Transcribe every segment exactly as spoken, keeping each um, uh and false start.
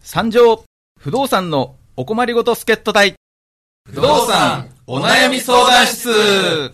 参上不動産のお困りごと助っ人隊、不動産お悩み相談室。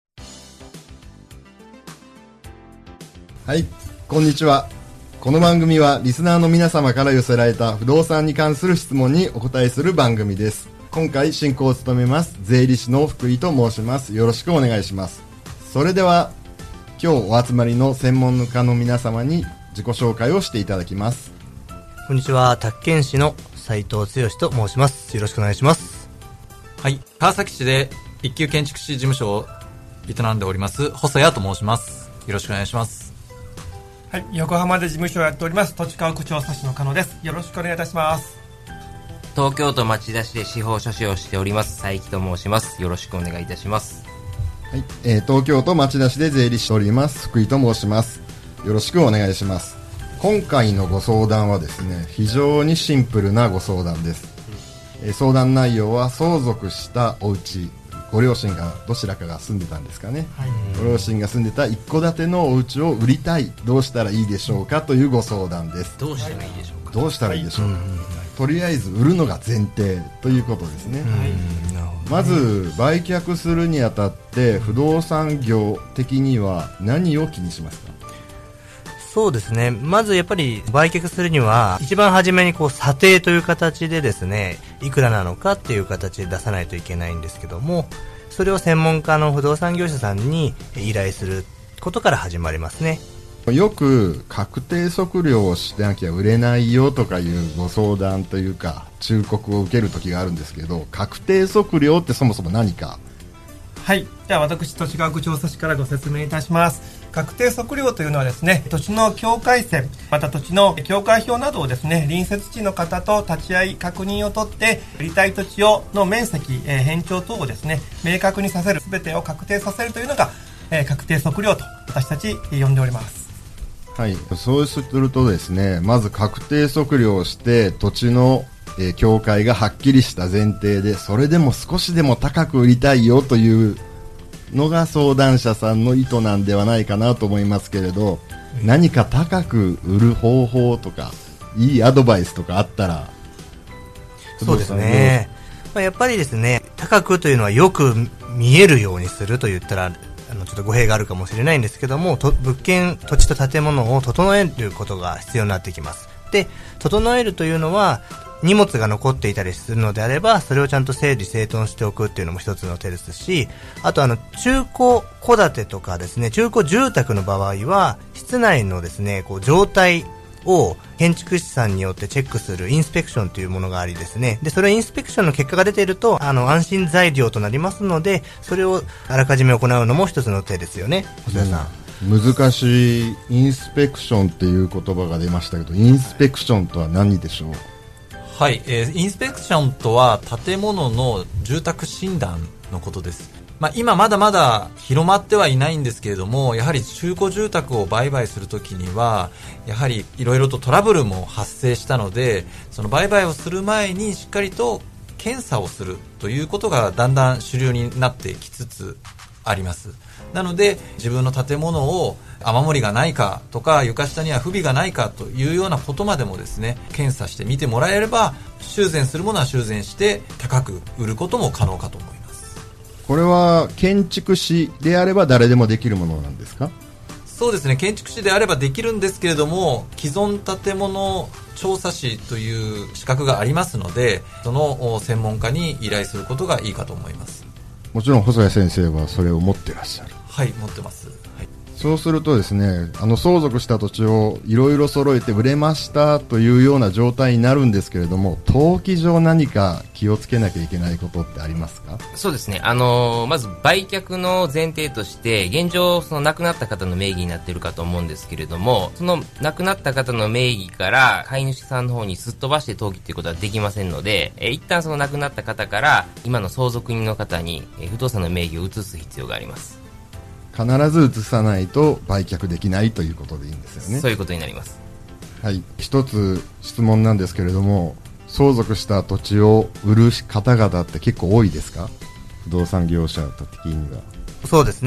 はい、こんにちは。この番組はリスナーの皆様から寄せられた不動産に関する質問にお答えする番組です。今回進行を務めます税理士の福井と申します。よろしくお願いします。それでは今日お集まりの専門家の皆様に自己紹介をしていただきます。 こんにちは、宅建士の斉藤剛と申します。よろしくお願いします。 はい、川崎市で一級建築士事務所を営んでおります細谷と申します。よろしくお願いします。 はい、横浜で事務所をやっております土地家屋調査士の加納です。よろしくお願いいたします。 東京都町田市で司法書士をしております佐伯と申します。よろしくお願いいたします。 はい、えー、東京都町田市で税理士しております福井と申します。よろしくお願いします。今回のご相談はですね、非常にシンプルなご相談です。えー、相談内容は相続したお家、ご両親がどちらかが住んでたんですかね、はい、ご両親が住んでた一戸建てのお家を売りたい、どうしたらいいでしょうかというご相談です。 どうしたらいいでしょうか。 どうしたらいいでしょうか、はい、とりあえず売るのが前提ということですね、はい、まず売却するにあたって不動産業的には何を気にしますか。 そうですね、まずやっぱり売却するには一番初めにこう査定という形でですね、いくらなのかっていう形で出さないといけないんですけども、それを専門家の不動産業者さんに依頼することから始まりますね。 よく確定測量をしなきゃ売れないよとかいうご相談というか忠告を受ける時があるんですけど、確定測量ってそもそも何か。 はい、じゃあ私土地家屋調査士からご説明いたします。確定測量というのはですね、土地の境界線、また土地の境界表などをですね、隣接地の方と立ち会い確認を取って売りたい土地をの面積、えー、変調等をですね明確にさせる、全てを確定させるというのが、えー、確定測量と私たち呼んでおります。 はい、そうするとですね、まず確定測量をして土地の、えー、境界がはっきりした前提で、それでも少しでも高く売りたいよというのが相談者さんの意図なんではないかなと思いますけれど、何か高く売る方法とかいいアドバイスとかあったら。 そうですね、まあ、やっぱりですね、高くというのはよく見えるようにすると言ったらあのちょっと語弊があるかもしれないんですけども、と物件、土地と建物を整えることが必要になってきます。で、整えるというのは荷物が残っていたりするのであれば、それをちゃんと整理整頓しておくっていうのも一つの手ですし、あとあの中古戸建てとかですね、中古住宅の場合は室内のですねこう状態を建築士さんによってチェックするインスペクションというものがありですね、でそれインスペクションの結果が出ているとあの安心材料となりますので、それをあらかじめ行うのも一つの手ですよね。細谷さん、 うん、難しいインスペクションっていう言葉が出ましたけど、インスペクションとは何でしょう。 はい、えー、インスペクションとは建物の住宅診断のことです。まあ、今まだまだ広まってはいないんですけれども、やはり中古住宅を売買するときにはやはりいろいろとトラブルも発生したので、その売買をする前にしっかりと検査をするということがだんだん主流になってきつつあります。なので自分の建物を雨漏りがないかとか床下には不備がないかというようなことまでもですね検査して見てもらえれば、修繕するものは修繕して高く売ることも可能かと思います。 これは建築士であれば誰でもできるものなんですか。 そうですね、建築士であればできるんですけれども、既存建物調査士という資格がありますので、その専門家に依頼することがいいかと思います。 もちろん細谷先生はそれを持ってらっしゃる。 はい、持ってます、はい、 そうするとですね、あの相続した土地をいろいろ揃えて売れましたというような状態になるんですけれども、登記上何か気をつけなきゃいけないことってありますか。 そうですね、あのー、まず売却の前提として現状その亡くなった方の名義になっているかと思うんですけれども、その亡くなった方の名義から飼い主さんの方にすっ飛ばして登記ということはできませんので、えー、一旦その亡くなった方から今の相続人の方に、えー、不動産の名義を移す必要があります。 必ず移さないと売却できないということでいいんですよね。 そういうことになります。 はい、一つ質問なんですけれども、相続した土地を売る方々って結構多いですか。不動産業者的には。 そうですね、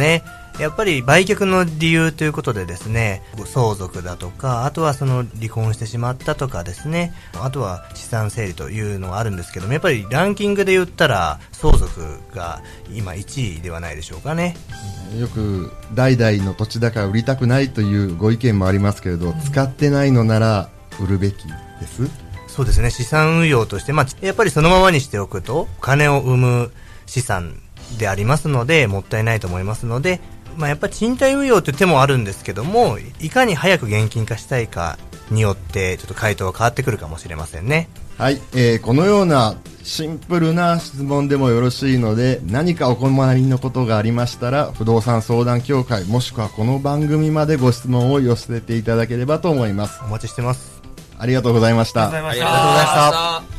やっぱり売却の理由ということでですね、相続だとか、あとはその離婚してしまったとかですね、あとは資産整理というのがあるんですけども、やっぱりランキングで言ったら相続が今いちいではないでしょうかね。 よく代々の土地だから売りたくないというご意見もありますけれど、使ってないのなら売るべきです。 そうですね、資産運用として、まあ、やっぱりそのままにしておくとお金を生む資産でありますのでもったいないと思いますので、まあ、やっぱり賃貸運用という手もあるんですけども、いかに早く現金化したいかによってちょっと回答が変わってくるかもしれませんね。 はい、えー、このようなシンプルな質問でもよろしいので、何かお困りのことがありましたら不動産相談協会もしくはこの番組までご質問を寄せていただければと思います。 お待ちしてます。 ありがとうございました。 ありがとうございました。 ありがとうございました。